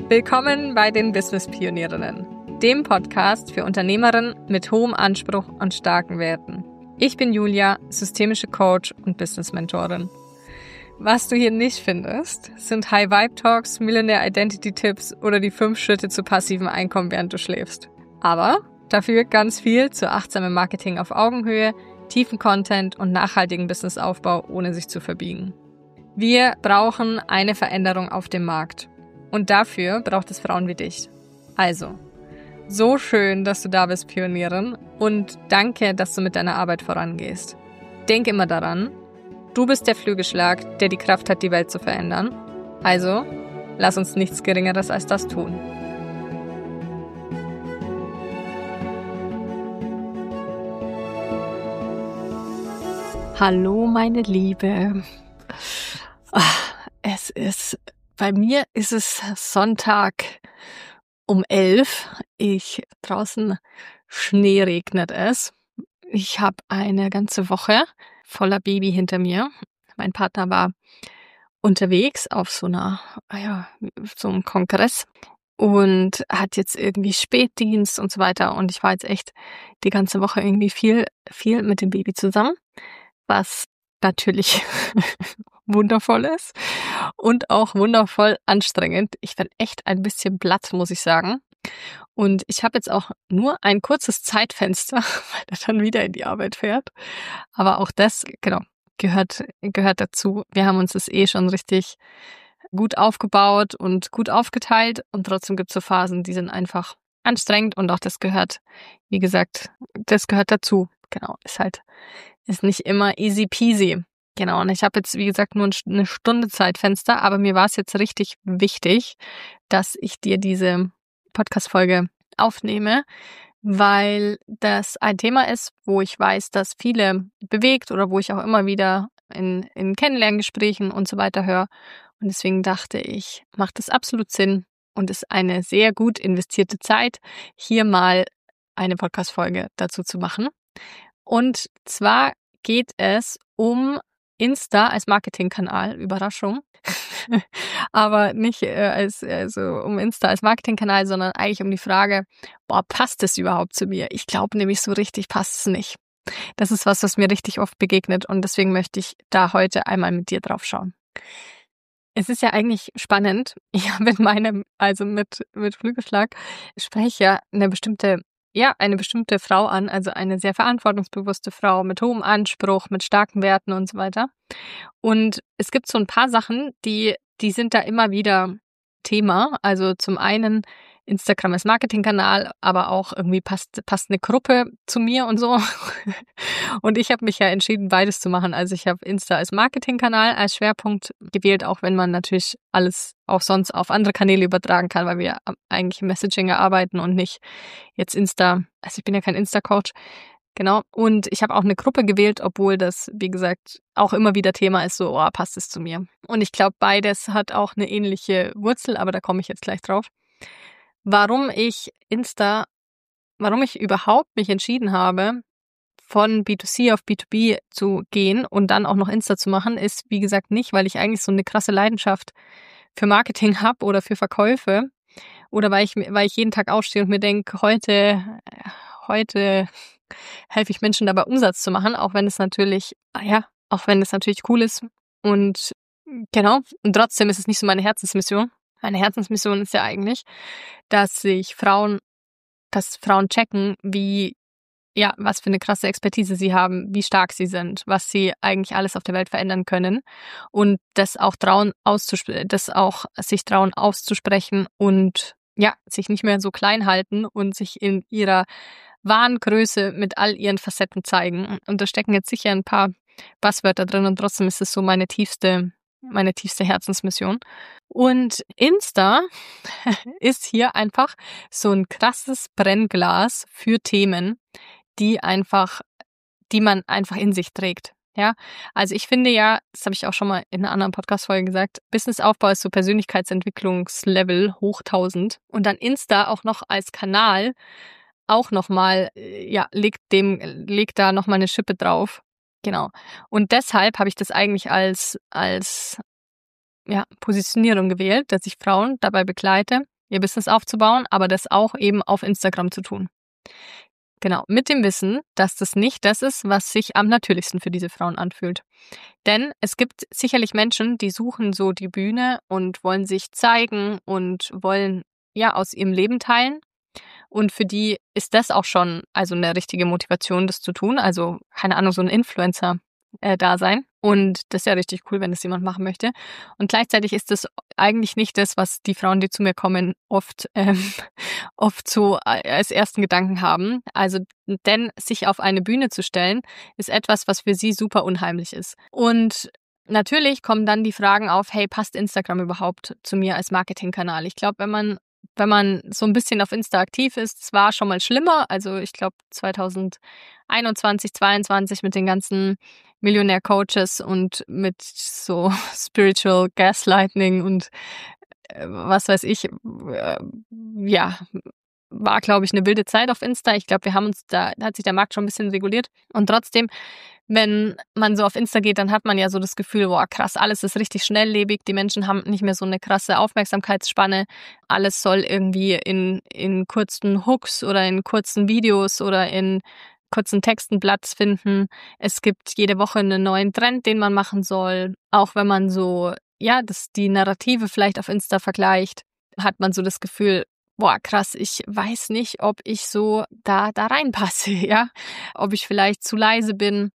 Willkommen bei den Business Pionierinnen, dem Podcast für Unternehmerinnen mit hohem Anspruch und starken Werten. Ich bin Julia, systemische Coach und Business Mentorin. Was du hier nicht findest, sind High-Vibe-Talks, Millionaire Identity-Tipps oder die 5 Schritte zu passivem Einkommen, während du schläfst. Aber dafür ganz viel zu achtsamem Marketing auf Augenhöhe, tiefen Content und nachhaltigen Businessaufbau, ohne sich zu verbiegen. Wir brauchen eine Veränderung auf dem Markt. Und dafür braucht es Frauen wie dich. Also, so schön, dass du da bist, Pionierin. Und danke, dass du mit deiner Arbeit vorangehst. Denk immer daran, du bist der Flügelschlag, der die Kraft hat, die Welt zu verändern. Also, lass uns nichts Geringeres als das tun. Hallo, meine Liebe. Bei mir ist es Sonntag um 11. Draußen Schnee regnet es. Ich habe eine ganze Woche voller Baby hinter mir. Mein Partner war unterwegs auf so einem Kongress und hat jetzt irgendwie Spätdienst und so weiter. Und ich war jetzt echt die ganze Woche irgendwie viel mit dem Baby zusammen, was natürlich wundervoll ist und auch wundervoll anstrengend. Ich bin echt ein bisschen platt, muss ich sagen. Und ich habe jetzt auch nur ein kurzes Zeitfenster, weil er dann wieder in die Arbeit fährt. Aber auch das, gehört dazu. Wir haben uns das schon richtig gut aufgebaut und gut aufgeteilt. Und trotzdem gibt es so Phasen, die sind einfach anstrengend. Und auch das gehört, wie gesagt, das gehört dazu. Genau, ist nicht immer easy peasy. Genau, und ich habe jetzt, wie gesagt, nur eine Stunde Zeitfenster, aber mir war es jetzt richtig wichtig, dass ich dir diese Podcast-Folge aufnehme, weil das ein Thema ist, wo ich weiß, dass viele bewegt oder wo ich auch immer wieder in Kennenlerngesprächen und so weiter höre. Und deswegen dachte ich, macht es absolut Sinn und ist eine sehr gut investierte Zeit, hier mal eine Podcast-Folge dazu zu machen. Und zwar geht es um Insta als Marketingkanal, Überraschung, aber nicht um Insta als Marketingkanal, sondern eigentlich um die Frage, passt es überhaupt zu mir? Ich glaube nämlich so richtig passt es nicht. Das ist was mir richtig oft begegnet und deswegen möchte ich da heute einmal mit dir drauf schauen. Es ist ja eigentlich spannend. Ich habe mit Flügelschlag spreche ich ja eine bestimmte Frau an, also eine sehr verantwortungsbewusste Frau mit hohem Anspruch, mit starken Werten und so weiter. Und es gibt so ein paar Sachen, die sind da immer wieder Thema. Also zum einen Instagram als Marketingkanal, aber auch irgendwie passt eine Gruppe zu mir und so. Und ich habe mich ja entschieden, beides zu machen. Also ich habe Insta als Marketingkanal als Schwerpunkt gewählt, auch wenn man natürlich alles auch sonst auf andere Kanäle übertragen kann, weil wir eigentlich im Messaging arbeiten und nicht jetzt Insta. Also ich bin ja kein Insta-Coach. Genau. Und ich habe auch eine Gruppe gewählt, obwohl das, wie gesagt, auch immer wieder Thema ist, so, passt es zu mir. Und ich glaube, beides hat auch eine ähnliche Wurzel, aber da komme ich jetzt gleich drauf. Warum ich überhaupt mich entschieden habe, von B2C auf B2B zu gehen und dann auch noch Insta zu machen, ist, wie gesagt, nicht, weil ich eigentlich so eine krasse Leidenschaft für Marketing habe oder für Verkäufe oder weil ich jeden Tag aufstehe und mir denke, heute helfe ich Menschen dabei, Umsatz zu machen, auch wenn es natürlich cool ist. Und genau, und trotzdem ist es nicht so meine Herzensmission. Meine Herzensmission ist ja eigentlich, dass Frauen checken, was für eine krasse Expertise sie haben, wie stark sie sind, was sie eigentlich alles auf der Welt verändern können und sich trauen auszusprechen und sich nicht mehr so klein halten und sich in ihrer wahren Größe mit all ihren Facetten zeigen. Und da stecken jetzt sicher ein paar Buzzwörter drin und trotzdem ist es so meine tiefste Herzensmission. Und Insta ist hier einfach so ein krasses Brennglas für Themen, die man einfach in sich trägt. Ja, also ich finde ja, das habe ich auch schon mal in einer anderen Podcast-Folge gesagt, Businessaufbau ist so Persönlichkeitsentwicklungslevel hoch 1000 und dann Insta auch noch als Kanal auch nochmal, legt da nochmal eine Schippe drauf. Genau. Und deshalb habe ich das eigentlich als Positionierung gewählt, dass ich Frauen dabei begleite, ihr Business aufzubauen, aber das auch eben auf Instagram zu tun. Genau, mit dem Wissen, dass das nicht das ist, was sich am natürlichsten für diese Frauen anfühlt. Denn es gibt sicherlich Menschen, die suchen so die Bühne und wollen sich zeigen und wollen ja aus ihrem Leben teilen. Und für die ist das auch schon also eine richtige Motivation, das zu tun. Also, keine Ahnung, so ein Influencer-Dasein. Und das ist ja richtig cool, wenn das jemand machen möchte. Und gleichzeitig ist das eigentlich nicht das, was die Frauen, die zu mir kommen, oft so als ersten Gedanken haben. Also, denn sich auf eine Bühne zu stellen, ist etwas, was für sie super unheimlich ist. Und natürlich kommen dann die Fragen auf, hey, passt Instagram überhaupt zu mir als Marketingkanal? Ich glaube, wenn man so ein bisschen auf Insta aktiv ist, es war schon mal schlimmer. Also ich glaube 2021, 22 mit den ganzen Millionär-Coaches und mit so Spiritual Gaslighting und was weiß ich, ja, war, glaube ich, eine wilde Zeit auf Insta. Ich glaube, da hat sich der Markt schon ein bisschen reguliert. Und trotzdem, wenn man so auf Insta geht, dann hat man ja so das Gefühl, boah, krass, alles ist richtig schnelllebig. Die Menschen haben nicht mehr so eine krasse Aufmerksamkeitsspanne. Alles soll irgendwie in kurzen Hooks oder in kurzen Videos oder in kurzen Texten Platz finden. Es gibt jede Woche einen neuen Trend, den man machen soll. Auch wenn man so, ja, die Narrative vielleicht auf Insta vergleicht, hat man so das Gefühl, boah, krass, ich weiß nicht, ob ich so da reinpasse, ja. Ob ich vielleicht zu leise bin,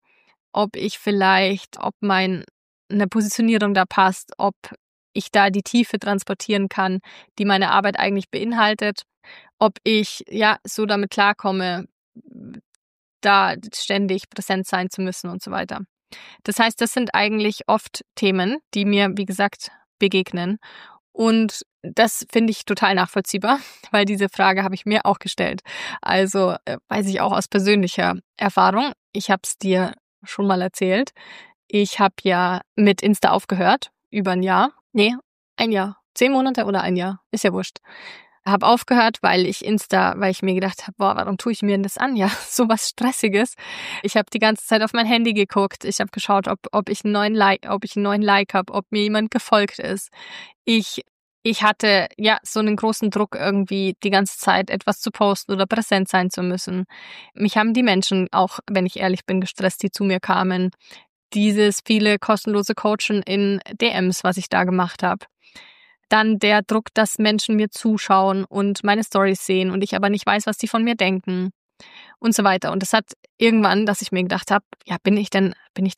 ob meine Positionierung da passt, ob ich da die Tiefe transportieren kann, die meine Arbeit eigentlich beinhaltet, ob ich, ja, so damit klarkomme, da ständig präsent sein zu müssen und so weiter. Das heißt, das sind eigentlich oft Themen, die mir, wie gesagt, begegnen. Und das finde ich total nachvollziehbar, weil diese Frage habe ich mir auch gestellt. Also weiß ich auch aus persönlicher Erfahrung. Ich habe es dir schon mal erzählt. Ich habe ja mit Insta aufgehört, über ein Jahr. Nee, ein Jahr. 10 Monate oder ein Jahr. Ist ja wurscht. Habe aufgehört, weil ich mir gedacht habe, boah, warum tue ich mir denn das an? Ja, so was Stressiges. Ich habe die ganze Zeit auf mein Handy geguckt. Ich habe geschaut, ob ich einen neuen Like habe, ob mir jemand gefolgt ist. Ich hatte ja so einen großen Druck, irgendwie die ganze Zeit etwas zu posten oder präsent sein zu müssen. Mich haben die Menschen auch, wenn ich ehrlich bin, gestresst, die zu mir kamen. Dieses viele kostenlose Coaching in DMs, was ich da gemacht habe. Dann der Druck, dass Menschen mir zuschauen und meine Storys sehen und ich aber nicht weiß, was die von mir denken und so weiter. Und das hat irgendwann, dass ich mir gedacht habe, ja, bin ich denn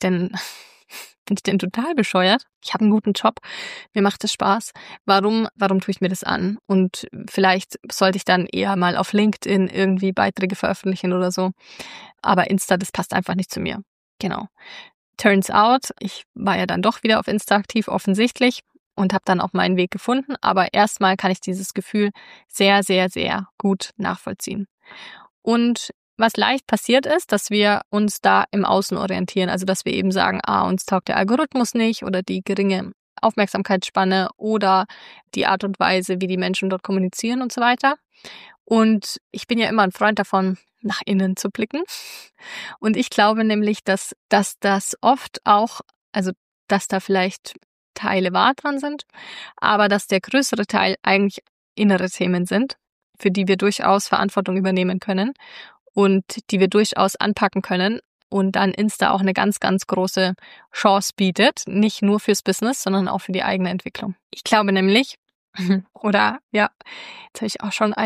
total bescheuert? Ich habe einen guten Job, mir macht es Spaß. Warum tue ich mir das an? Und vielleicht sollte ich dann eher mal auf LinkedIn irgendwie Beiträge veröffentlichen oder so. Aber Insta, das passt einfach nicht zu mir. Genau. Turns out, ich war ja dann doch wieder auf Insta aktiv, offensichtlich, und habe dann auch meinen Weg gefunden. Aber erstmal kann ich dieses Gefühl sehr, sehr, sehr gut nachvollziehen. Und was leicht passiert ist, dass wir uns da im Außen orientieren. Also dass wir eben sagen, uns taugt der Algorithmus nicht oder die geringe Aufmerksamkeitsspanne oder die Art und Weise, wie die Menschen dort kommunizieren und so weiter. Und ich bin ja immer ein Freund davon, nach innen zu blicken. Und ich glaube nämlich, dass das oft auch, also dass da vielleicht Teile wahr dran sind, aber dass der größere Teil eigentlich innere Themen sind, für die wir durchaus Verantwortung übernehmen können und die wir durchaus anpacken können und dann Insta auch eine ganz, ganz große Chance bietet, nicht nur fürs Business, sondern auch für die eigene Entwicklung. Ich glaube nämlich, oder ja, jetzt habe ich auch schon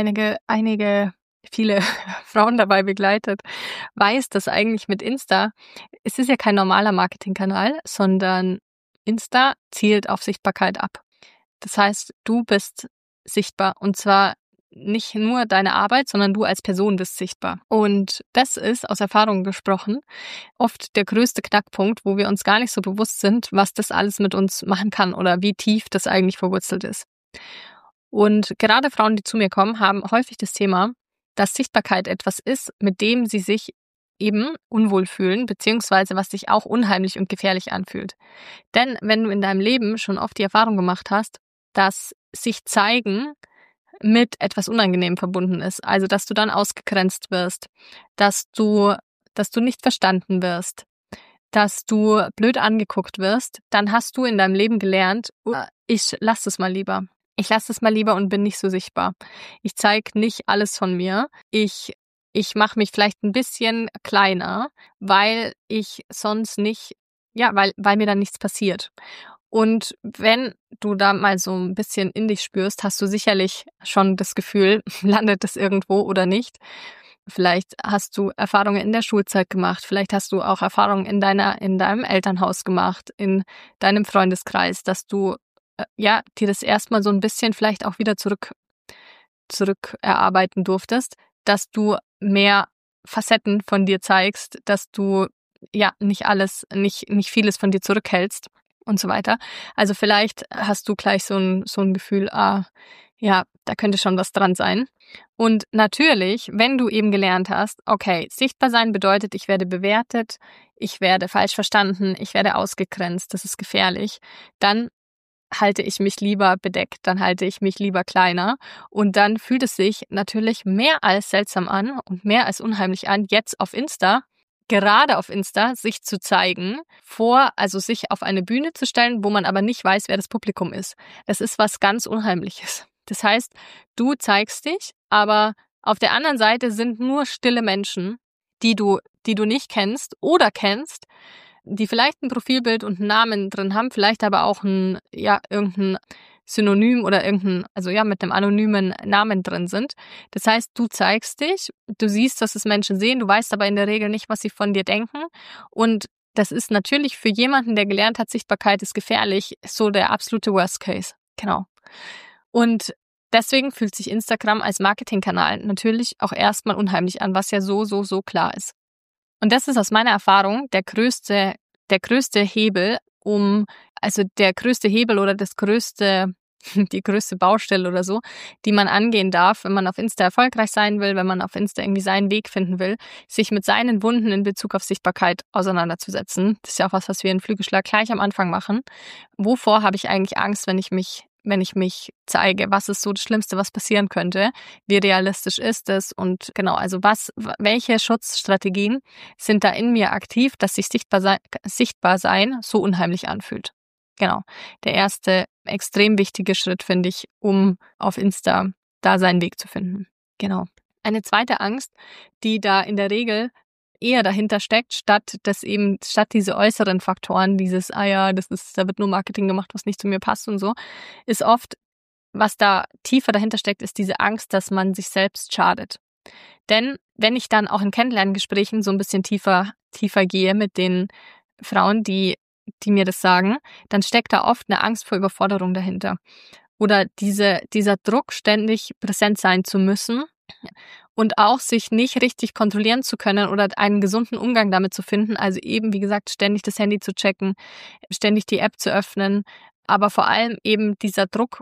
viele Frauen dabei begleitet, weiß, dass eigentlich mit Insta, es ist ja kein normaler Marketingkanal, sondern Insta zielt auf Sichtbarkeit ab. Das heißt, du bist sichtbar und zwar nicht nur deine Arbeit, sondern du als Person bist sichtbar. Und das ist, aus Erfahrung gesprochen, oft der größte Knackpunkt, wo wir uns gar nicht so bewusst sind, was das alles mit uns machen kann oder wie tief das eigentlich verwurzelt ist. Und gerade Frauen, die zu mir kommen, haben häufig das Thema, dass Sichtbarkeit etwas ist, mit dem sie sich eben unwohl fühlen, beziehungsweise was sich auch unheimlich und gefährlich anfühlt. Denn wenn du in deinem Leben schon oft die Erfahrung gemacht hast, dass sich zeigen mit etwas Unangenehm verbunden ist, also dass du dann ausgegrenzt wirst, dass du nicht verstanden wirst, dass du blöd angeguckt wirst, dann hast du in deinem Leben gelernt, ich lass es mal lieber. Ich lasse es mal lieber und bin nicht so sichtbar. Ich zeige nicht alles von mir. Ich mache mich vielleicht ein bisschen kleiner, weil ich sonst nicht, ja, weil mir dann nichts passiert. Und wenn du da mal so ein bisschen in dich spürst, hast du sicherlich schon das Gefühl, landet es irgendwo oder nicht. Vielleicht hast du Erfahrungen in der Schulzeit gemacht, vielleicht hast du auch Erfahrungen in deinem Elternhaus gemacht, in deinem Freundeskreis, dass du dir das erstmal so ein bisschen vielleicht auch wieder zurück erarbeiten durftest, dass du mehr Facetten von dir zeigst, dass du nicht vieles von dir zurückhältst und so weiter. Also vielleicht hast du gleich so ein Gefühl, da könnte schon was dran sein. Und natürlich, wenn du eben gelernt hast, okay, sichtbar sein bedeutet, ich werde bewertet, ich werde falsch verstanden, ich werde ausgegrenzt, das ist gefährlich, dann halte ich mich lieber bedeckt, dann halte ich mich lieber kleiner und dann fühlt es sich natürlich mehr als seltsam an und mehr als unheimlich an, jetzt gerade auf Insta, sich zu zeigen, also sich auf eine Bühne zu stellen, wo man aber nicht weiß, wer das Publikum ist. Das ist was ganz Unheimliches. Das heißt, du zeigst dich, aber auf der anderen Seite sind nur stille Menschen, die du nicht kennst oder kennst, die vielleicht ein Profilbild und einen Namen drin haben, vielleicht aber auch irgendein Synonym oder mit einem anonymen Namen drin sind. Das heißt, du zeigst dich, du siehst, dass es Menschen sehen, du weißt aber in der Regel nicht, was sie von dir denken. Und das ist natürlich für jemanden, der gelernt hat, Sichtbarkeit ist gefährlich, so der absolute Worst Case. Genau. Und deswegen fühlt sich Instagram als Marketingkanal natürlich auch erstmal unheimlich an, was ja so klar ist. Und das ist aus meiner Erfahrung der größte Hebel, der größte Hebel oder die größte Baustelle oder so, die man angehen darf, wenn man auf Insta erfolgreich sein will, wenn man auf Insta irgendwie seinen Weg finden will, sich mit seinen Wunden in Bezug auf Sichtbarkeit auseinanderzusetzen. Das ist ja auch was wir in Flügelschlag gleich am Anfang machen. Wovor habe ich eigentlich Angst, wenn ich mich zeige? Was ist so das Schlimmste, was passieren könnte? Wie realistisch ist es? Und genau, also welche Schutzstrategien sind da in mir aktiv, dass sich sichtbar sein so unheimlich anfühlt? Genau. Der erste extrem wichtige Schritt, finde ich, um auf Insta da seinen Weg zu finden. Genau. Eine zweite Angst, die da in der Regel eher dahinter steckt, statt diese äußeren Faktoren, da wird nur Marketing gemacht, was nicht zu mir passt und so, ist oft, was da tiefer dahinter steckt, ist diese Angst, dass man sich selbst schadet. Denn wenn ich dann auch in Kennenlerngesprächen so ein bisschen tiefer gehe mit den Frauen, die mir das sagen, dann steckt da oft eine Angst vor Überforderung dahinter. Oder dieser Druck, ständig präsent sein zu müssen und auch sich nicht richtig kontrollieren zu können oder einen gesunden Umgang damit zu finden. Also eben, wie gesagt, ständig das Handy zu checken, ständig die App zu öffnen, aber vor allem eben dieser Druck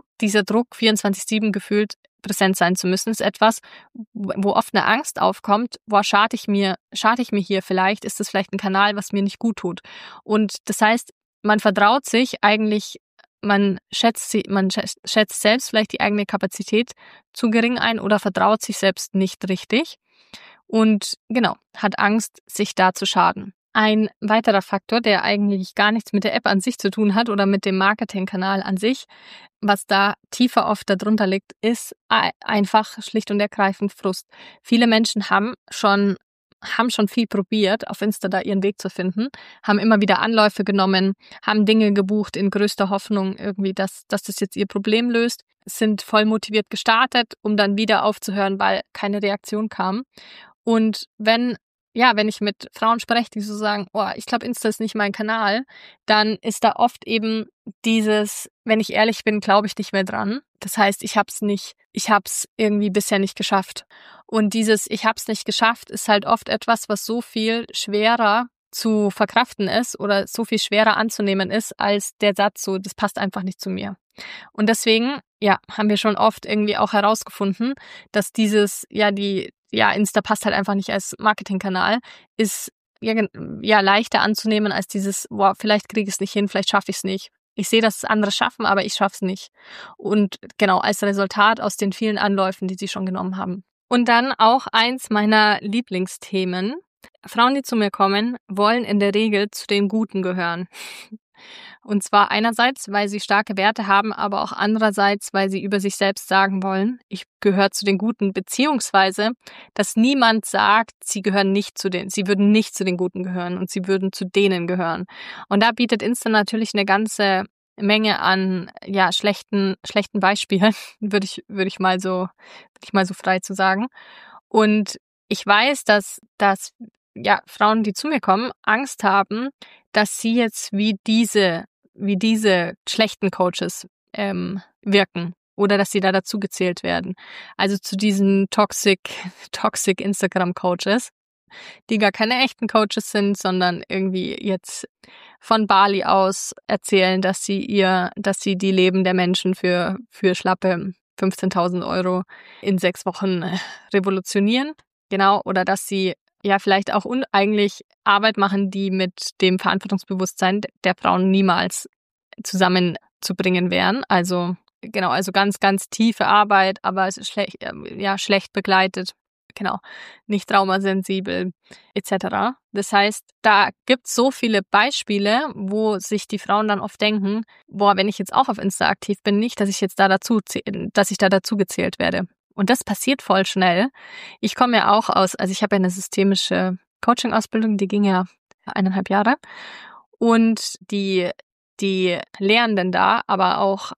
24/7 gefühlt präsent sein zu müssen, ist etwas, wo oft eine Angst aufkommt, schade ich mir hier vielleicht, ist das vielleicht ein Kanal, was mir nicht gut tut. Und das heißt, man vertraut sich eigentlich, man schätzt selbst vielleicht die eigene Kapazität zu gering ein oder vertraut sich selbst nicht richtig und genau, hat Angst, sich da zu schaden. Ein weiterer Faktor, der eigentlich gar nichts mit der App an sich zu tun hat oder mit dem Marketingkanal an sich, was da tiefer oft darunter liegt, ist einfach schlicht und ergreifend Frust. Viele Menschen haben schon viel probiert, auf Insta da ihren Weg zu finden, haben immer wieder Anläufe genommen, haben Dinge gebucht in größter Hoffnung irgendwie, dass das jetzt ihr Problem löst, sind voll motiviert gestartet, um dann wieder aufzuhören, weil keine Reaktion kam. Und wenn ich mit Frauen spreche, die so sagen, ich glaube, Insta ist nicht mein Kanal, dann ist da oft eben dieses, wenn ich ehrlich bin, glaube ich nicht mehr dran. Das heißt, ich hab's irgendwie bisher nicht geschafft. Und dieses ich hab's nicht geschafft ist halt oft etwas, was so viel schwerer zu verkraften ist oder so viel schwerer anzunehmen ist, als der Satz so, das passt einfach nicht zu mir. Und deswegen, haben wir schon oft irgendwie auch herausgefunden, dass Insta passt halt einfach nicht als Marketingkanal, ist leichter anzunehmen als dieses, vielleicht kriege ich es nicht hin, vielleicht schaffe ich es nicht. Ich sehe, dass es andere schaffen, aber ich schaffe es nicht. Und genau, als Resultat aus den vielen Anläufen, die sie schon genommen haben. Und dann auch eins meiner Lieblingsthemen. Frauen, die zu mir kommen, wollen in der Regel zu den Guten gehören. Und zwar einerseits, weil sie starke Werte haben, aber auch andererseits, weil sie über sich selbst sagen wollen, ich gehöre zu den Guten, beziehungsweise, dass niemand sagt, sie würden nicht zu den Guten gehören und sie würden zu denen gehören. Und da bietet Insta natürlich eine ganze Menge an, ja, schlechten Beispielen, würde ich mal so frei zu sagen. Und ich weiß, dass ja, Frauen, die zu mir kommen, Angst haben, dass sie jetzt wie diese schlechten Coaches wirken oder dass sie da dazu gezählt werden. Also zu diesen toxic Instagram Coaches, die gar keine echten Coaches sind, sondern irgendwie jetzt von Bali aus erzählen, dass sie die Leben der Menschen für schlappe 15.000 € in 6 Wochen revolutionieren. Genau, oder dass sie ja vielleicht auch eigentlich Arbeit machen, die mit dem Verantwortungsbewusstsein der Frauen niemals zusammenzubringen wären. Also genau, also ganz, ganz tiefe Arbeit, aber es ist schlecht begleitet. Genau, nicht traumasensibel etc. Das heißt, da gibt's so viele Beispiele, wo sich die Frauen dann oft denken, boah, wenn ich jetzt auch auf Insta aktiv bin, nicht, dass ich da dazu gezählt werde. Und das passiert voll schnell. Ich komme ja auch ich habe ja eine systemische Coaching-Ausbildung, die ging ja 1,5 Jahre. Und die Lehrenden da, aber auch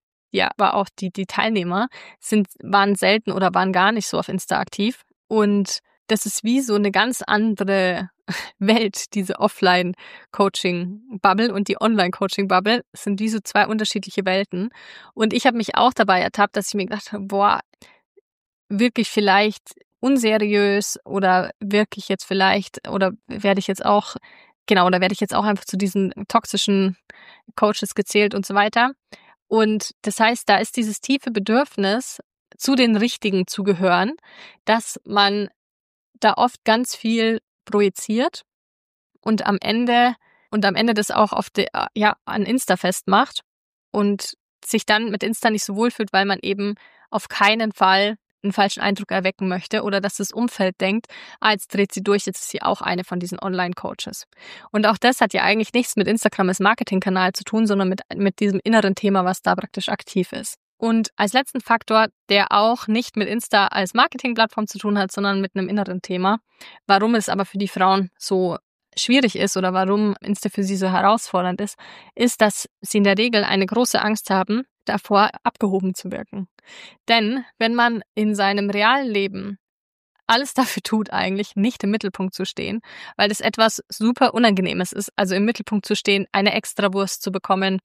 die Teilnehmer waren selten oder waren gar nicht so auf Insta aktiv. Und das ist wie so eine ganz andere Welt, diese Offline-Coaching-Bubble und die Online-Coaching-Bubble sind wie so 2 unterschiedliche Welten. Und ich habe mich auch dabei ertappt, dass ich mir gedacht habe, boah, wirklich vielleicht unseriös oder wirklich jetzt vielleicht oder werde ich jetzt auch einfach zu diesen toxischen Coaches gezählt und so weiter. Und das heißt, da ist dieses tiefe Bedürfnis, zu den Richtigen zu gehören, dass man da oft ganz viel projiziert und am Ende das auch an Insta festmacht und sich dann mit Insta nicht so wohlfühlt, weil man eben auf keinen Fall einen falschen Eindruck erwecken möchte oder dass das Umfeld denkt, jetzt dreht sie durch, jetzt ist sie auch eine von diesen Online-Coaches. Und auch das hat ja eigentlich nichts mit Instagram als Marketingkanal zu tun, sondern mit diesem inneren Thema, was da praktisch aktiv ist. Und als letzten Faktor, der auch nicht mit Insta als Marketingplattform zu tun hat, sondern mit einem inneren Thema, warum es aber für die Frauen so schwierig ist oder warum Insta für sie so herausfordernd ist, dass sie in der Regel eine große Angst haben, davor abgehoben zu wirken. Denn wenn man in seinem realen Leben alles dafür tut, eigentlich nicht im Mittelpunkt zu stehen, weil das etwas super Unangenehmes ist, also im Mittelpunkt zu stehen, eine Extrawurst zu bekommen,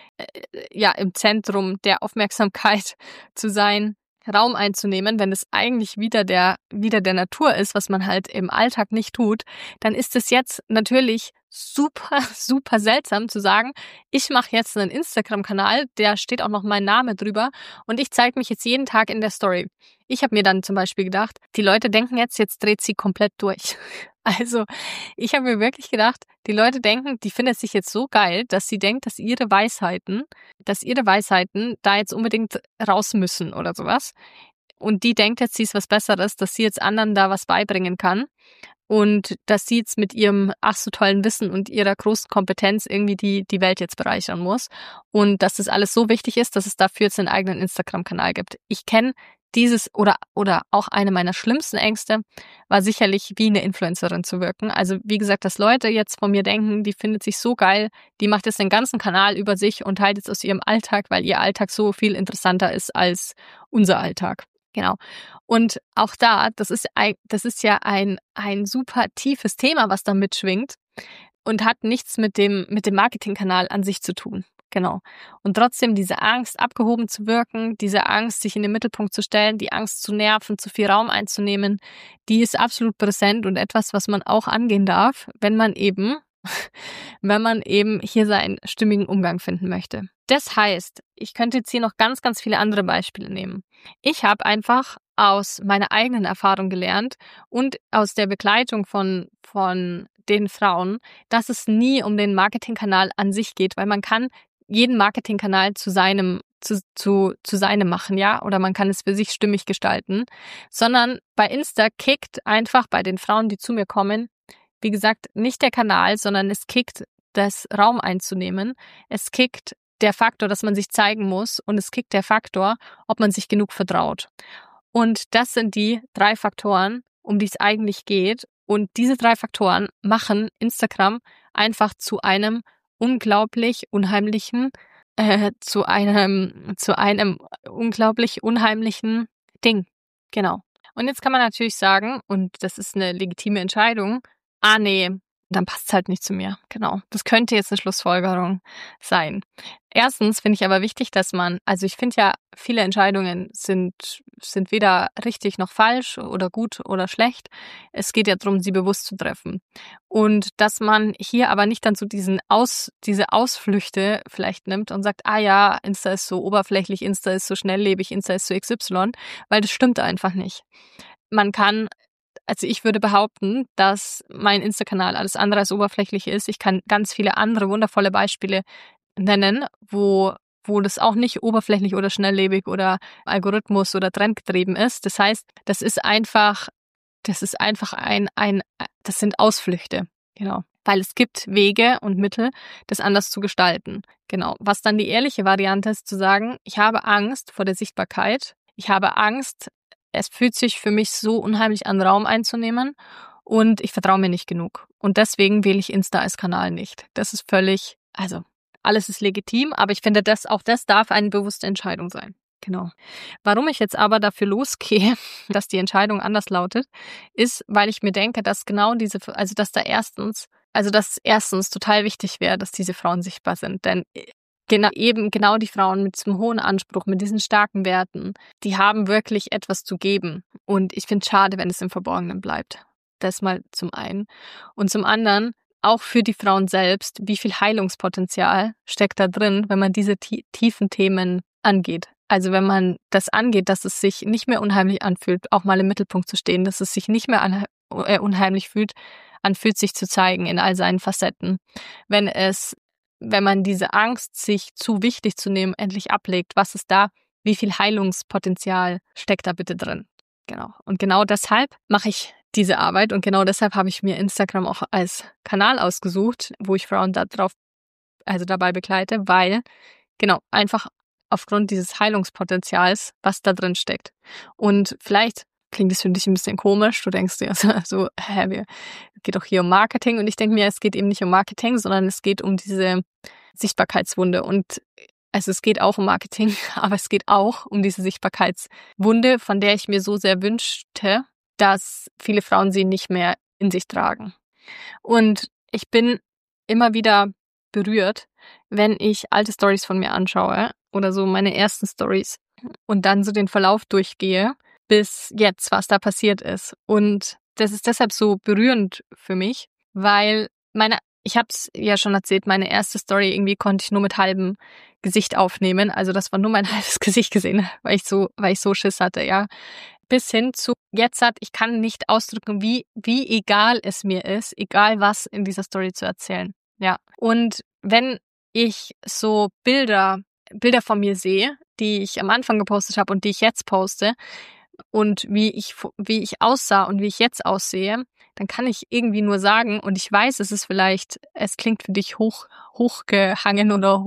im Zentrum der Aufmerksamkeit zu sein, Raum einzunehmen, wenn es eigentlich wieder der Natur ist, was man halt im Alltag nicht tut, dann ist es jetzt natürlich super, super seltsam zu sagen, ich mache jetzt einen Instagram-Kanal, da steht auch noch mein Name drüber und ich zeige mich jetzt jeden Tag in der Story. Ich habe mir dann zum Beispiel gedacht, die Leute denken jetzt dreht sie komplett durch. Also ich habe mir wirklich gedacht, die Leute denken, die findet sich jetzt so geil, dass sie denkt, dass ihre Weisheiten da jetzt unbedingt raus müssen oder sowas. Und die denkt jetzt, sie ist was Besseres, dass sie jetzt anderen da was beibringen kann. Und dass sie jetzt mit ihrem ach so tollen Wissen und ihrer großen Kompetenz irgendwie die Welt jetzt bereichern muss. Und dass das alles so wichtig ist, dass es dafür jetzt einen eigenen Instagram-Kanal gibt. Ich kenne dieses oder auch eine meiner schlimmsten Ängste war sicherlich, wie eine Influencerin zu wirken. Also wie gesagt, dass Leute jetzt von mir denken, die findet sich so geil, die macht jetzt den ganzen Kanal über sich und teilt jetzt aus ihrem Alltag, weil ihr Alltag so viel interessanter ist als unser Alltag. Genau. Und auch das ist ja ein super tiefes Thema, was da mitschwingt und hat nichts mit dem Marketingkanal an sich zu tun. Genau. Und trotzdem diese Angst, abgehoben zu wirken, diese Angst, sich in den Mittelpunkt zu stellen, die Angst zu nerven, zu viel Raum einzunehmen, die ist absolut präsent und etwas, was man auch angehen darf, wenn man eben hier seinen stimmigen Umgang finden möchte. Das heißt, ich könnte jetzt hier noch ganz, ganz viele andere Beispiele nehmen. Ich habe einfach aus meiner eigenen Erfahrung gelernt und aus der Begleitung von den Frauen, dass es nie um den Marketingkanal an sich geht, weil man kann jeden Marketingkanal zu seinem machen, ja, oder man kann es für sich stimmig gestalten, sondern bei Insta kickt einfach bei den Frauen, die zu mir kommen, wie gesagt, nicht der Kanal, sondern es kickt das Raum einzunehmen. Es kickt der Faktor, dass man sich zeigen muss, und es kickt der Faktor, ob man sich genug vertraut. Und das sind die 3 Faktoren, um die es eigentlich geht. Und diese 3 Faktoren machen Instagram einfach zu einem unglaublich unheimlichen, zu einem unglaublich unheimlichen Ding. Genau. Und jetzt kann man natürlich sagen, und das ist eine legitime Entscheidung, nee, dann passt es halt nicht zu mir. Genau. Das könnte jetzt eine Schlussfolgerung sein. Erstens finde ich aber wichtig, dass also ich finde ja, viele Entscheidungen sind weder richtig noch falsch oder gut oder schlecht. Es geht ja darum, sie bewusst zu treffen. Und dass man hier aber nicht dann so diese Ausflüchte vielleicht nimmt und sagt, ja, Insta ist so oberflächlich, Insta ist so schnelllebig, Insta ist so XY, weil das stimmt einfach nicht. Also ich würde behaupten, dass mein Insta-Kanal alles andere als oberflächlich ist. Ich kann ganz viele andere wundervolle Beispiele nennen, wo das auch nicht oberflächlich oder schnelllebig oder Algorithmus oder trendgetrieben ist. Das heißt, das sind Ausflüchte. Genau. Weil es gibt Wege und Mittel, das anders zu gestalten. Genau. Was dann die ehrliche Variante ist, zu sagen, ich habe Angst vor der Sichtbarkeit. Ich habe Angst, es fühlt sich für mich so unheimlich an, Raum einzunehmen, und ich vertraue mir nicht genug. Und deswegen wähle ich Insta als Kanal nicht. Das ist alles ist legitim, aber ich finde, auch das darf eine bewusste Entscheidung sein. Genau. Warum ich jetzt aber dafür losgehe, dass die Entscheidung anders lautet, ist, weil ich mir denke, dass dass erstens total wichtig wäre, dass diese Frauen sichtbar sind. Denn genau die Frauen mit diesem hohen Anspruch, mit diesen starken Werten, die haben wirklich etwas zu geben. Und ich finde es schade, wenn es im Verborgenen bleibt. Das mal zum einen. Und zum anderen, auch für die Frauen selbst, wie viel Heilungspotenzial steckt da drin, wenn man diese tiefen Themen angeht. Also wenn man das angeht, dass es sich nicht mehr unheimlich anfühlt, auch mal im Mittelpunkt zu stehen, dass es sich nicht mehr unheimlich anfühlt, sich zu zeigen in all seinen Facetten. Wenn man diese Angst, sich zu wichtig zu nehmen, endlich ablegt, wie viel Heilungspotenzial steckt da bitte drin? Genau. Und genau deshalb mache ich diese Arbeit, und genau deshalb habe ich mir Instagram auch als Kanal ausgesucht, wo ich Frauen dabei begleite, weil, genau, einfach aufgrund dieses Heilungspotenzials, was da drin steckt. Und vielleicht klingt es für dich ein bisschen komisch, du denkst dir so, es geht doch hier um Marketing, und ich denke mir, es geht eben nicht um Marketing, sondern es geht um diese Sichtbarkeitswunde, und es geht auch um Marketing, aber es geht auch um diese Sichtbarkeitswunde, von der ich mir so sehr wünschte, dass viele Frauen sie nicht mehr in sich tragen. Und ich bin immer wieder berührt, wenn ich alte Stories von mir anschaue oder so meine ersten Stories und dann so den Verlauf durchgehe bis jetzt, was da passiert ist. Und das ist deshalb so berührend für mich, weil ich habe es ja schon erzählt, meine erste Story irgendwie konnte ich nur mit halbem Gesicht aufnehmen. Also das war nur mein halbes Gesicht gesehen, weil ich so Schiss hatte, ja. Bis hin zu ich kann nicht ausdrücken, wie egal es mir ist, egal was in dieser Story zu erzählen. Ja. Und wenn ich so Bilder von mir sehe, die ich am Anfang gepostet habe und die ich jetzt poste, und wie ich aussah und wie ich jetzt aussehe, dann kann ich irgendwie nur sagen, und ich weiß, es klingt für dich hochgehangen oder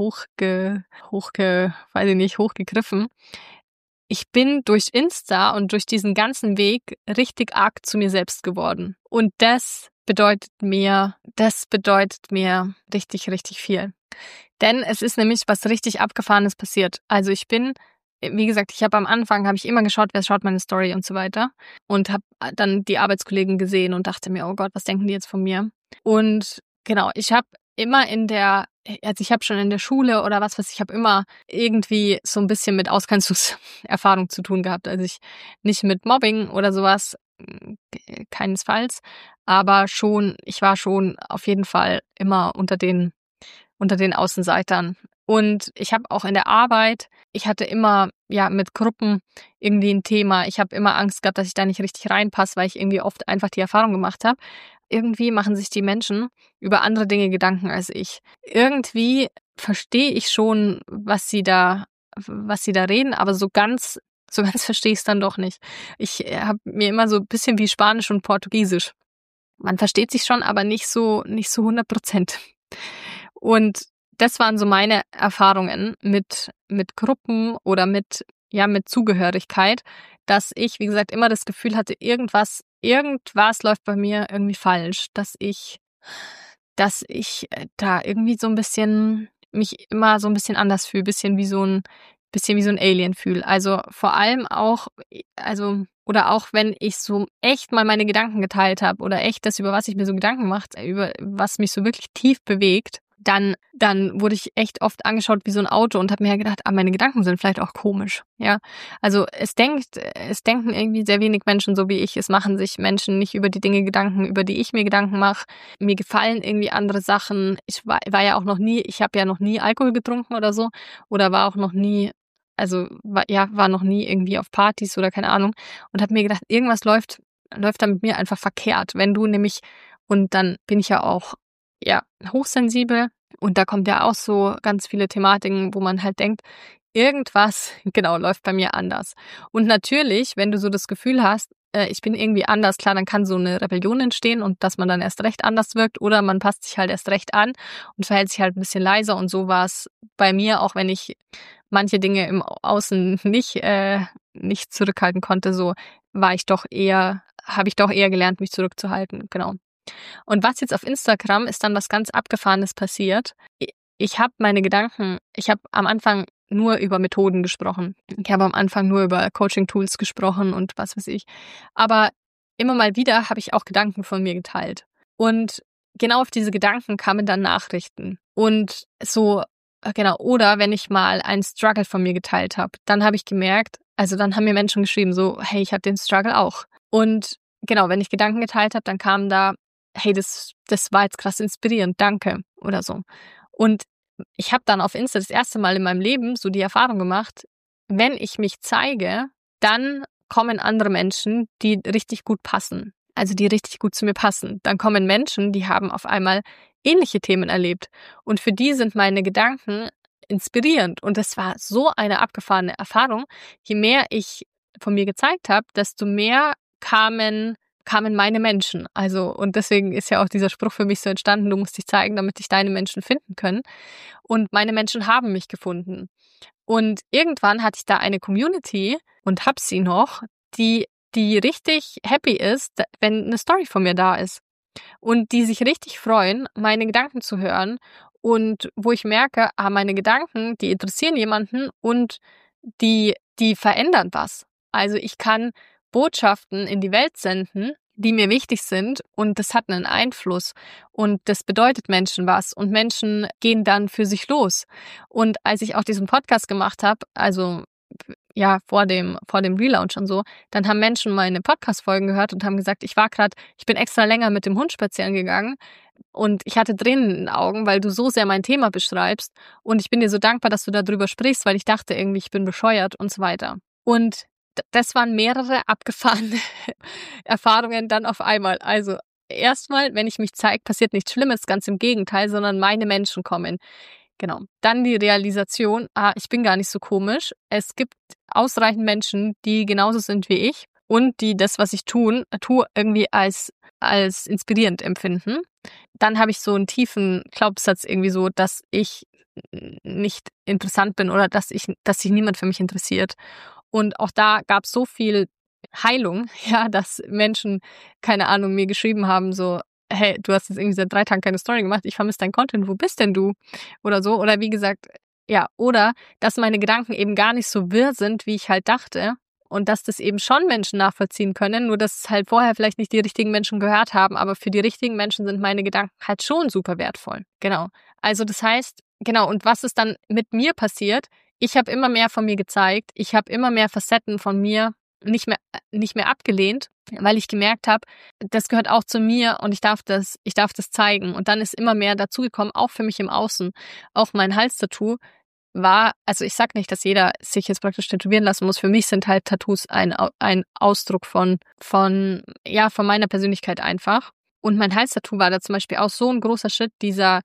hochgegriffen. Ich bin durch Insta und durch diesen ganzen Weg richtig arg zu mir selbst geworden. Und das bedeutet mir richtig, richtig viel. Denn es ist nämlich was richtig Abgefahrenes passiert. Also wie gesagt, am Anfang habe ich immer geschaut, wer schaut meine Story und so weiter. Und habe dann die Arbeitskollegen gesehen und dachte mir, oh Gott, was denken die jetzt von mir? Und genau, ich habe schon in der Schule oder ich habe immer irgendwie so ein bisschen mit Ausgrenzungserfahrung zu tun gehabt. Also nicht mit Mobbing oder sowas, keinesfalls, aber ich war schon auf jeden Fall immer unter den Außenseitern. Und ich habe auch in der Arbeit, ich hatte immer mit Gruppen irgendwie ein Thema. Ich habe immer Angst gehabt, dass ich da nicht richtig reinpasse, weil ich irgendwie oft einfach die Erfahrung gemacht habe. Irgendwie machen sich die Menschen über andere Dinge Gedanken als ich. Irgendwie verstehe ich schon, was sie da reden, aber so ganz verstehe ich es dann doch nicht. Ich habe mir immer so ein bisschen wie Spanisch und Portugiesisch. Man versteht sich schon, aber nicht so 100%. Und das waren so meine Erfahrungen mit Gruppen oder mit Zugehörigkeit, dass ich, wie gesagt, immer das Gefühl hatte, irgendwas läuft bei mir irgendwie falsch, dass ich da irgendwie so ein bisschen mich immer so ein bisschen anders fühle, bisschen wie so ein Alien fühle. Also, vor allem auch, oder auch wenn ich so echt mal meine Gedanken geteilt habe oder echt das, über was ich mir so Gedanken mache, über was mich so wirklich tief bewegt, dann wurde ich echt oft angeschaut wie so ein Auto und habe mir gedacht, meine Gedanken sind vielleicht auch komisch, ja. Also es denken irgendwie sehr wenig Menschen so wie ich. Es machen sich Menschen nicht über die Dinge Gedanken, über die ich mir Gedanken mache. Mir gefallen irgendwie andere Sachen. Ich habe ja noch nie Alkohol getrunken oder so oder war auch noch nie, war noch nie irgendwie auf Partys oder keine Ahnung und habe mir gedacht, irgendwas läuft da mit mir einfach verkehrt. Wenn du nämlich, und dann bin ich ja auch hochsensibel und da kommt ja auch so ganz viele Thematiken, wo man halt denkt, irgendwas, genau, läuft bei mir anders. Und natürlich, wenn du so das Gefühl hast, ich bin irgendwie anders, klar, dann kann so eine Rebellion entstehen und dass man dann erst recht anders wirkt oder man passt sich halt erst recht an und verhält sich halt ein bisschen leiser und so war es bei mir, auch wenn ich manche Dinge im Außen nicht zurückhalten konnte, so habe ich doch eher gelernt, mich zurückzuhalten, genau. Und was jetzt auf Instagram ist dann was ganz Abgefahrenes passiert. Ich habe am Anfang nur über Methoden gesprochen. Ich habe am Anfang nur über Coaching-Tools gesprochen und was weiß ich. Aber immer mal wieder habe ich auch Gedanken von mir geteilt. Und genau auf diese Gedanken kamen dann Nachrichten. Und so, genau, oder wenn ich mal einen Struggle von mir geteilt habe, dann habe ich gemerkt, also dann haben mir Menschen geschrieben, so, hey, ich habe den Struggle auch. Und genau, wenn ich Gedanken geteilt habe, dann kamen da, hey, das war jetzt krass inspirierend, danke oder so. Und ich habe dann auf Insta das erste Mal in meinem Leben so die Erfahrung gemacht, wenn ich mich zeige, dann kommen andere Menschen, die richtig gut passen, also die richtig gut zu mir passen. Dann kommen Menschen, die haben auf einmal ähnliche Themen erlebt und für die sind meine Gedanken inspirierend und das war so eine abgefahrene Erfahrung. Je mehr ich von mir gezeigt habe, desto mehr kamen meine Menschen. Also, und deswegen ist ja auch dieser Spruch für mich so entstanden, du musst dich zeigen, damit dich deine Menschen finden können. Und meine Menschen haben mich gefunden. Und irgendwann hatte ich da eine Community und hab sie noch, die richtig happy ist, wenn eine Story von mir da ist. Und die sich richtig freuen, meine Gedanken zu hören. Und wo ich merke, meine Gedanken, die interessieren jemanden und die verändern was. Also ich kann Botschaften in die Welt senden, die mir wichtig sind und das hat einen Einfluss und das bedeutet Menschen was und Menschen gehen dann für sich los. Und als ich auch diesen Podcast gemacht habe, also ja, vor dem Relaunch und so, dann haben Menschen meine Podcast-Folgen gehört und haben gesagt, ich bin extra länger mit dem Hund spazieren gegangen und ich hatte Tränen in den Augen, weil du so sehr mein Thema beschreibst und ich bin dir so dankbar, dass du darüber sprichst, weil ich dachte irgendwie, ich bin bescheuert und so weiter. Und das waren mehrere abgefahrene Erfahrungen dann auf einmal. Also erstmal, wenn ich mich zeige, passiert nichts Schlimmes, ganz im Gegenteil, sondern meine Menschen kommen. Genau. Dann die Realisation, ich bin gar nicht so komisch. Es gibt ausreichend Menschen, die genauso sind wie ich und die das, was ich tue, irgendwie als inspirierend empfinden. Dann habe ich so einen tiefen Glaubenssatz irgendwie so, dass ich nicht interessant bin oder dass sich niemand für mich interessiert. Und auch da gab es so viel Heilung, ja, dass Menschen, keine Ahnung, mir geschrieben haben, so, hey, du hast jetzt irgendwie seit 3 Tagen keine Story gemacht, ich vermisse dein Content, wo bist denn du? Oder so. Oder wie gesagt, ja, oder dass meine Gedanken eben gar nicht so wirr sind, wie ich halt dachte. Und dass das eben schon Menschen nachvollziehen können, nur dass es halt vorher vielleicht nicht die richtigen Menschen gehört haben, aber für die richtigen Menschen sind meine Gedanken halt schon super wertvoll. Genau. Also das heißt, genau, und was ist dann mit mir passiert? Ich habe immer mehr von mir gezeigt, ich habe immer mehr Facetten von mir nicht mehr abgelehnt, weil ich gemerkt habe, das gehört auch zu mir und ich darf das zeigen. Und dann ist immer mehr dazugekommen, auch für mich im Außen. Auch mein Halstattoo war, also ich sag nicht, dass jeder sich jetzt praktisch tätowieren lassen muss. Für mich sind halt Tattoos ein Ausdruck von meiner Persönlichkeit einfach. Und mein Halstattoo war da zum Beispiel auch so ein großer Schritt, dieser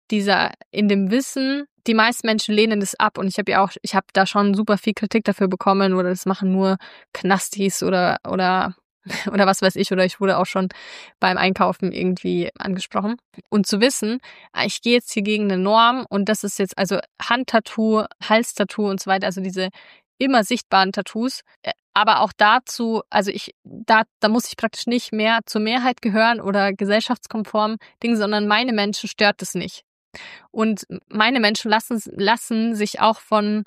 in dem Wissen, die meisten Menschen lehnen das ab und ich habe da schon super viel Kritik dafür bekommen oder das machen nur Knastis oder oder was weiß ich, oder ich wurde auch schon beim Einkaufen irgendwie angesprochen. Und zu wissen, ich gehe jetzt hier gegen eine Norm und das ist jetzt also Handtattoo, Halstattoo und so weiter, also diese immer sichtbaren Tattoos, aber auch dazu, also da muss ich praktisch nicht mehr zur Mehrheit gehören oder gesellschaftskonform Ding, sondern meine Menschen stört es nicht. Und meine Menschen lassen sich auch von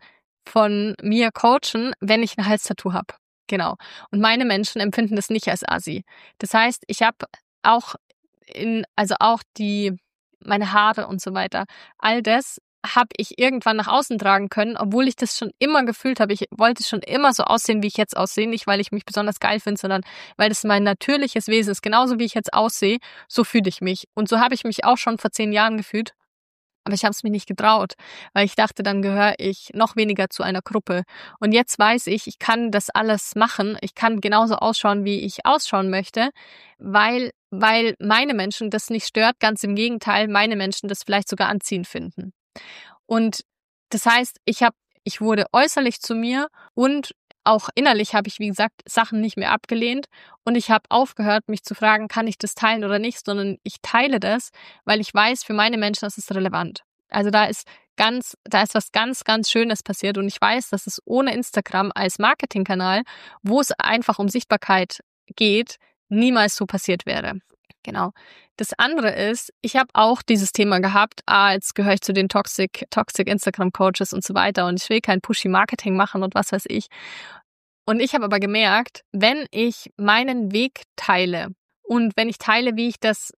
mir coachen, wenn ich ein Halstattoo habe. Genau. Und meine Menschen empfinden das nicht als Assi. Das heißt, ich habe auch also auch meine Haare und so weiter, all das habe ich irgendwann nach außen tragen können, obwohl ich das schon immer gefühlt habe. Ich wollte schon immer so aussehen, wie ich jetzt aussehe. Nicht, weil ich mich besonders geil finde, sondern weil das mein natürliches Wesen ist. Genauso wie ich jetzt aussehe, so fühle ich mich. Und so habe ich mich auch schon vor 10 Jahren gefühlt. Aber ich habe es mir nicht getraut, weil ich dachte, dann gehöre ich noch weniger zu einer Gruppe. Und jetzt weiß ich kann das alles machen. Ich kann genauso ausschauen, wie ich ausschauen möchte, weil meine Menschen das nicht stört. Ganz im Gegenteil, meine Menschen das vielleicht sogar anziehend finden. Und das heißt, ich wurde äußerlich zu mir und auch innerlich habe ich, wie gesagt, Sachen nicht mehr abgelehnt und ich habe aufgehört, mich zu fragen, kann ich das teilen oder nicht, sondern ich teile das, weil ich weiß, für meine Menschen ist es relevant. Also da ist was ganz, ganz Schönes passiert und ich weiß, dass es ohne Instagram als Marketingkanal, wo es einfach um Sichtbarkeit geht, niemals so passiert wäre. Genau. Das andere ist, ich habe auch dieses Thema gehabt, jetzt gehöre ich zu den Toxic Instagram Coaches und so weiter und ich will kein pushy Marketing machen und was weiß ich. Und ich habe aber gemerkt, wenn ich meinen Weg teile und wenn ich teile, wie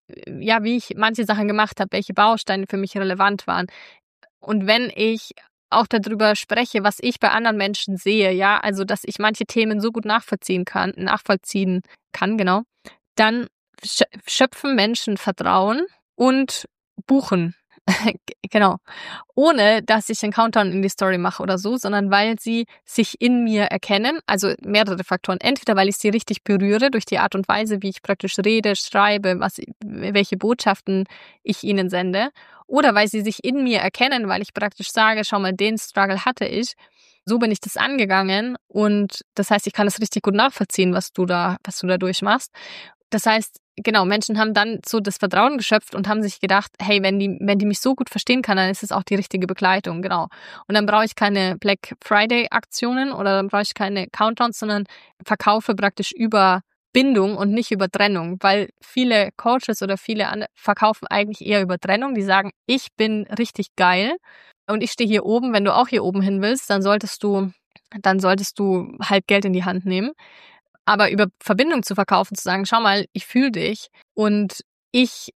ich manche Sachen gemacht habe, welche Bausteine für mich relevant waren und wenn ich auch darüber spreche, was ich bei anderen Menschen sehe, ja, also dass ich manche Themen so gut nachvollziehen kann, genau, dann schöpfen Menschen Vertrauen und buchen. Genau. Ohne, dass ich einen Countdown in die Story mache oder so, sondern weil sie sich in mir erkennen. Also mehrere Faktoren. Entweder, weil ich sie richtig berühre durch die Art und Weise, wie ich praktisch rede, schreibe, welche Botschaften ich ihnen sende. Oder weil sie sich in mir erkennen, weil ich praktisch sage, schau mal, den Struggle hatte ich. So bin ich das angegangen. Und das heißt, ich kann das richtig gut nachvollziehen, was du da durchmachst. Das heißt, genau, Menschen haben dann so das Vertrauen geschöpft und haben sich gedacht, hey, wenn die mich so gut verstehen kann, dann ist es auch die richtige Begleitung, genau. Und dann brauche ich keine Black Friday Aktionen oder dann brauche ich keine Countdowns, sondern verkaufe praktisch über Bindung und nicht über Trennung, weil viele Coaches oder viele verkaufen eigentlich eher über Trennung. Die sagen, ich bin richtig geil und ich stehe hier oben. Wenn du auch hier oben hin willst, dann solltest du halt Geld in die Hand nehmen. Aber über Verbindung zu verkaufen, zu sagen, schau mal, ich fühle dich und ich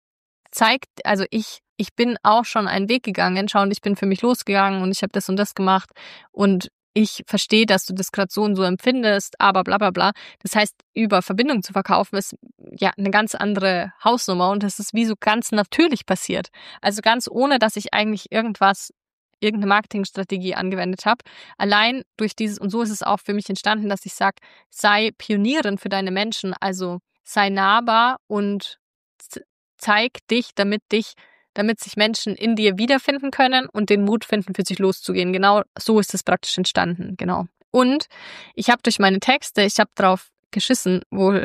bin auch schon einen Weg gegangen, schau, und ich bin für mich losgegangen und ich habe das und das gemacht und ich verstehe, dass du das gerade so und so empfindest, aber bla bla bla. Das heißt, über Verbindung zu verkaufen ist ja eine ganz andere Hausnummer und das ist wie so ganz natürlich passiert. Also ganz ohne, dass ich eigentlich irgendeine Marketingstrategie angewendet habe. Allein durch dieses, und so ist es auch für mich entstanden, dass ich sage, sei Pionierin für deine Menschen, also sei nahbar und zeig dich, damit sich Menschen in dir wiederfinden können und den Mut finden, für sich loszugehen. Genau so ist es praktisch entstanden, genau. Und ich habe durch meine Texte, ich habe drauf geschissen, wohl,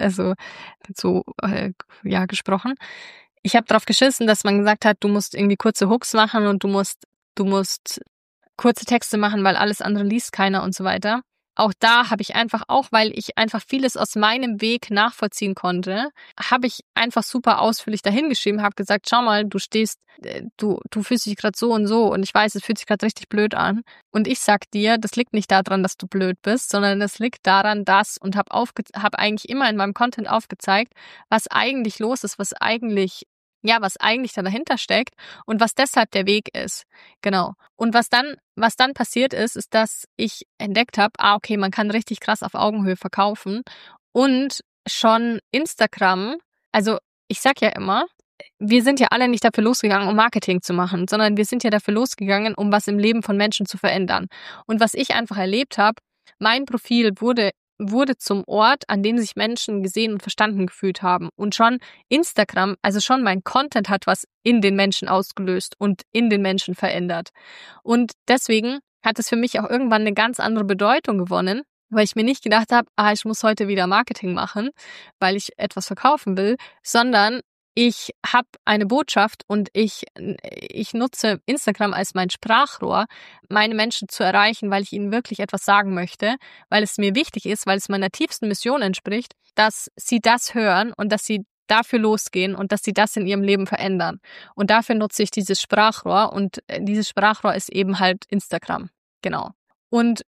gesprochen. Ich habe drauf geschissen, dass man gesagt hat, du musst irgendwie kurze Hooks machen und du musst kurze Texte machen, weil alles andere liest keiner und so weiter. Auch da habe ich weil ich einfach vieles aus meinem Weg nachvollziehen konnte, habe ich einfach super ausführlich dahingeschrieben, habe gesagt, schau mal, du fühlst dich gerade so und ich weiß, es fühlt sich gerade richtig blöd an. Und ich sag dir, das liegt nicht daran, dass du blöd bist, sondern das liegt daran, und habe eigentlich immer in meinem Content aufgezeigt, was eigentlich los ist, was eigentlich da dahinter steckt und was deshalb der Weg ist. Genau. Und was dann passiert ist, dass ich entdeckt habe, okay, man kann richtig krass auf Augenhöhe verkaufen und schon Instagram, also ich sag ja immer, wir sind ja alle nicht dafür losgegangen, um Marketing zu machen, sondern wir sind ja dafür losgegangen, um was im Leben von Menschen zu verändern. Und was ich einfach erlebt habe, mein Profil wurde zum Ort, an dem sich Menschen gesehen und verstanden gefühlt haben. Und schon Instagram, also schon mein Content hat was in den Menschen ausgelöst und in den Menschen verändert. Und deswegen hat es für mich auch irgendwann eine ganz andere Bedeutung gewonnen, weil ich mir nicht gedacht habe, ich muss heute wieder Marketing machen, weil ich etwas verkaufen will, sondern ich habe eine Botschaft und ich nutze Instagram als mein Sprachrohr, meine Menschen zu erreichen, weil ich ihnen wirklich etwas sagen möchte, weil es mir wichtig ist, weil es meiner tiefsten Mission entspricht, dass sie das hören und dass sie dafür losgehen und dass sie das in ihrem Leben verändern. Und dafür nutze ich dieses Sprachrohr und dieses Sprachrohr ist eben halt Instagram. Genau. Und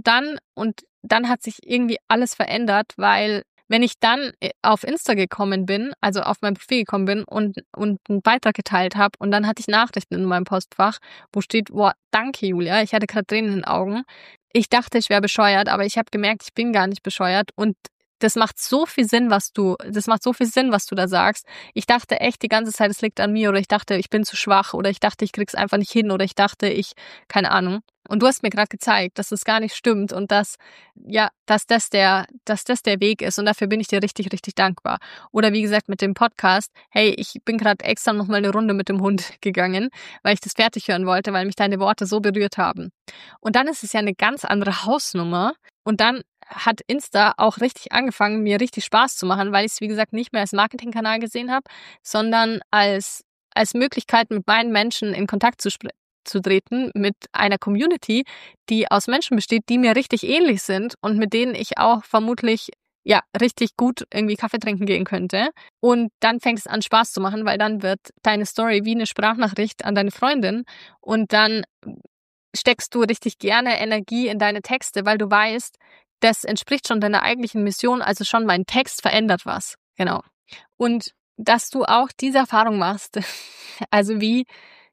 dann hat sich irgendwie alles verändert, weil wenn ich dann auf Insta gekommen bin, also auf mein Profil gekommen bin und einen Beitrag geteilt habe und dann hatte ich Nachrichten in meinem Postfach, wo steht, boah, danke Julia, ich hatte gerade Tränen in den Augen. Ich dachte, ich wäre bescheuert, aber ich habe gemerkt, ich bin gar nicht bescheuert und das macht so viel Sinn, was du da sagst. Ich dachte echt die ganze Zeit, es liegt an mir oder ich dachte, ich bin zu schwach oder ich dachte, ich krieg's einfach nicht hin oder ich dachte, keine Ahnung. Und du hast mir gerade gezeigt, dass das gar nicht stimmt und dass das der Weg ist und dafür bin ich dir richtig, richtig dankbar. Oder wie gesagt mit dem Podcast, hey, ich bin gerade extra nochmal eine Runde mit dem Hund gegangen, weil ich das fertig hören wollte, weil mich deine Worte so berührt haben. Und dann ist es ja eine ganz andere Hausnummer und dann hat Insta auch richtig angefangen, mir richtig Spaß zu machen, weil ich es, wie gesagt, nicht mehr als Marketingkanal gesehen habe, sondern als Möglichkeit, mit meinen Menschen in Kontakt zu treten, mit einer Community, die aus Menschen besteht, die mir richtig ähnlich sind und mit denen ich auch vermutlich richtig gut irgendwie Kaffee trinken gehen könnte. Und dann fängt es an, Spaß zu machen, weil dann wird deine Story wie eine Sprachnachricht an deine Freundin und dann steckst du richtig gerne Energie in deine Texte, weil du weißt, das entspricht schon deiner eigentlichen Mission, also schon mein Text verändert was. Genau. Und dass du auch diese Erfahrung machst, also wie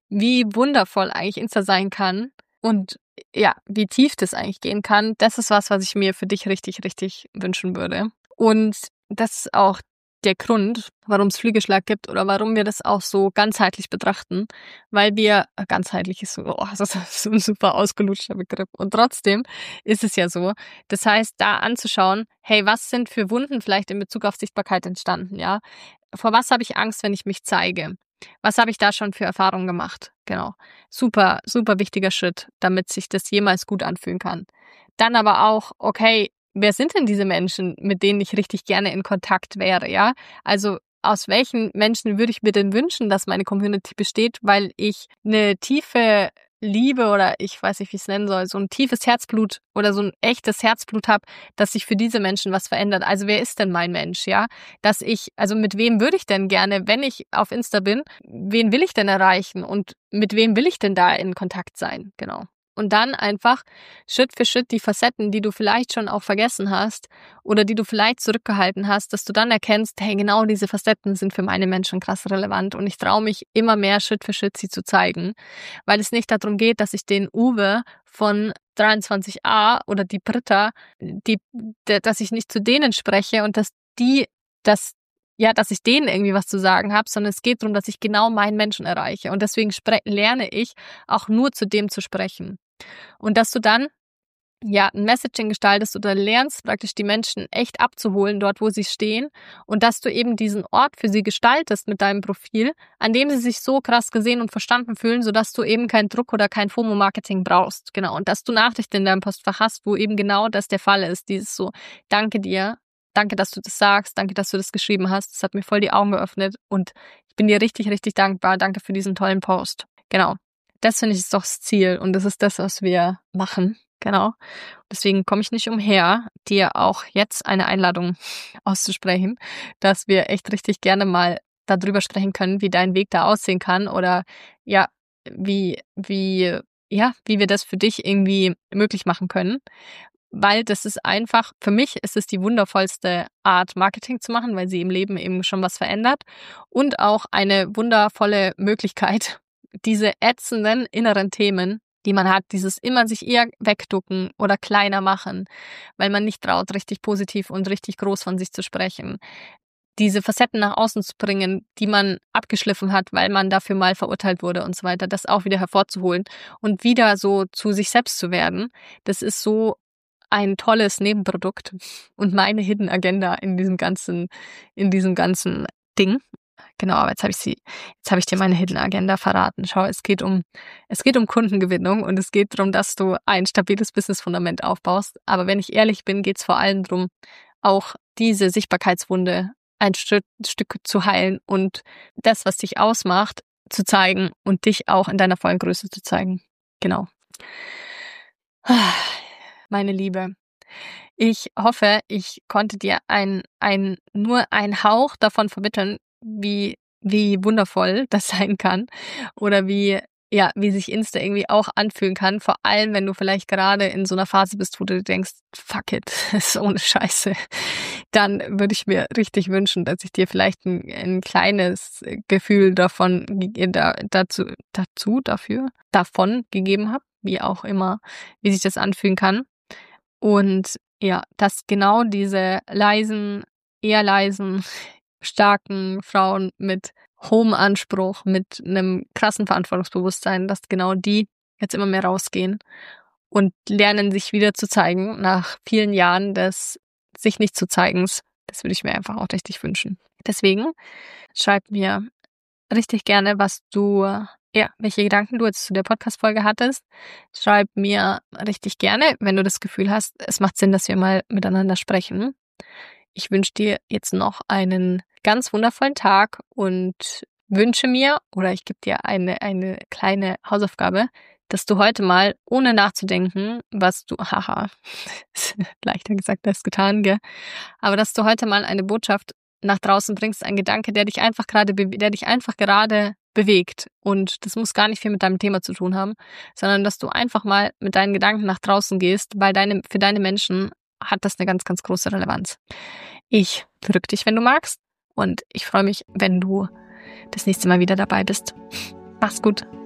wundervoll eigentlich Insta sein kann und ja, wie tief das eigentlich gehen kann, das ist was ich mir für dich richtig, richtig wünschen würde. Und das ist auch der Grund, warum es Flügelschlag gibt oder warum wir das auch so ganzheitlich betrachten, weil wir, ganzheitlich ist das ist so ein super ausgelutschter Begriff und trotzdem ist es ja so. Das heißt, da anzuschauen, hey, was sind für Wunden vielleicht in Bezug auf Sichtbarkeit entstanden, ja? Vor was habe ich Angst, wenn ich mich zeige? Was habe ich da schon für Erfahrungen gemacht? Genau. Super, super wichtiger Schritt, damit sich das jemals gut anfühlen kann. Dann aber auch, okay, wer sind denn diese Menschen, mit denen ich richtig gerne in Kontakt wäre, ja? Also aus welchen Menschen würde ich mir denn wünschen, dass meine Community besteht, weil ich eine tiefe Liebe oder ich weiß nicht, wie ich es nennen soll, so ein tiefes Herzblut oder so ein echtes Herzblut habe, dass sich für diese Menschen was verändert. Also wer ist denn mein Mensch, ja? Also mit wem würde ich denn gerne, wenn ich auf Insta bin, wen will ich denn erreichen und mit wem will ich denn da in Kontakt sein? Genau. Und dann einfach Schritt für Schritt die Facetten, die du vielleicht schon auch vergessen hast oder die du vielleicht zurückgehalten hast, dass du dann erkennst, hey, genau diese Facetten sind für meine Menschen krass relevant und ich traue mich immer mehr Schritt für Schritt sie zu zeigen, weil es nicht darum geht, dass ich den Uwe von 23a oder die Britta, dass ich nicht zu denen spreche und dass ich denen irgendwie was zu sagen habe, sondern es geht darum, dass ich genau meinen Menschen erreiche und deswegen lerne ich auch nur zu dem zu sprechen. Und dass du dann ein Messaging gestaltest oder lernst praktisch die Menschen echt abzuholen, dort wo sie stehen und dass du eben diesen Ort für sie gestaltest mit deinem Profil, an dem sie sich so krass gesehen und verstanden fühlen, sodass du eben keinen Druck oder kein FOMO-Marketing brauchst. Genau. Und dass du Nachrichten in deinem Postfach hast, wo eben genau das der Fall ist. Dieses so, danke dir, danke, dass du das sagst, danke, dass du das geschrieben hast. Das hat mir voll die Augen geöffnet und ich bin dir richtig, richtig dankbar. Danke für diesen tollen Post. Genau. Das finde ich ist doch das Ziel und das ist das, was wir machen. Genau. Deswegen komme ich nicht umher, dir auch jetzt eine Einladung auszusprechen, dass wir echt richtig gerne mal darüber sprechen können, wie dein Weg da aussehen kann oder wie wir das für dich irgendwie möglich machen können. Weil das ist einfach, für mich ist es die wundervollste Art, Marketing zu machen, weil sie im Leben eben schon was verändert und auch eine wundervolle Möglichkeit, diese ätzenden inneren Themen, die man hat, dieses immer sich eher wegducken oder kleiner machen, weil man nicht traut, richtig positiv und richtig groß von sich zu sprechen. Diese Facetten nach außen zu bringen, die man abgeschliffen hat, weil man dafür mal verurteilt wurde und so weiter, das auch wieder hervorzuholen und wieder so zu sich selbst zu werden, das ist so ein tolles Nebenprodukt und meine Hidden Agenda in diesem ganzen Ding. Genau, aber jetzt habe ich dir meine Hidden Agenda verraten. Schau, es geht um Kundengewinnung und es geht darum, dass du ein stabiles Business-Fundament aufbaust. Aber wenn ich ehrlich bin, geht es vor allem darum, auch diese Sichtbarkeitswunde ein Stück zu heilen und das, was dich ausmacht, zu zeigen und dich auch in deiner vollen Größe zu zeigen. Genau. Meine Liebe, ich hoffe, ich konnte dir nur einen Hauch davon vermitteln, wie wundervoll das sein kann oder wie sich Insta irgendwie auch anfühlen kann. Vor allem, wenn du vielleicht gerade in so einer Phase bist, wo du denkst, fuck it, das ist ohne Scheiße. Dann würde ich mir richtig wünschen, dass ich dir vielleicht ein kleines Gefühl davon gegeben habe, wie auch immer, wie sich das anfühlen kann. Und ja, dass genau diese eher leisen, starken Frauen mit hohem Anspruch, mit einem krassen Verantwortungsbewusstsein, dass genau die jetzt immer mehr rausgehen und lernen, sich wieder zu zeigen nach vielen Jahren des sich nicht zu zeigens. Das würde ich mir einfach auch richtig wünschen. Deswegen schreib mir richtig gerne, welche Gedanken du jetzt zu der Podcast-Folge hattest. Schreib mir richtig gerne, wenn du das Gefühl hast, es macht Sinn, dass wir mal miteinander sprechen. Ich wünsche dir jetzt noch einen ganz wundervollen Tag und wünsche mir, oder ich gebe dir eine kleine Hausaufgabe, dass du heute mal, ohne nachzudenken, leichter gesagt als getan, gell? Aber dass du heute mal eine Botschaft nach draußen bringst, ein Gedanke, der dich einfach gerade bewegt. Und das muss gar nicht viel mit deinem Thema zu tun haben, sondern dass du einfach mal mit deinen Gedanken nach draußen gehst, weil für deine Menschen hat das eine ganz, ganz große Relevanz. Ich drück dich, wenn du magst, und ich freue mich, wenn du das nächste Mal wieder dabei bist. Mach's gut.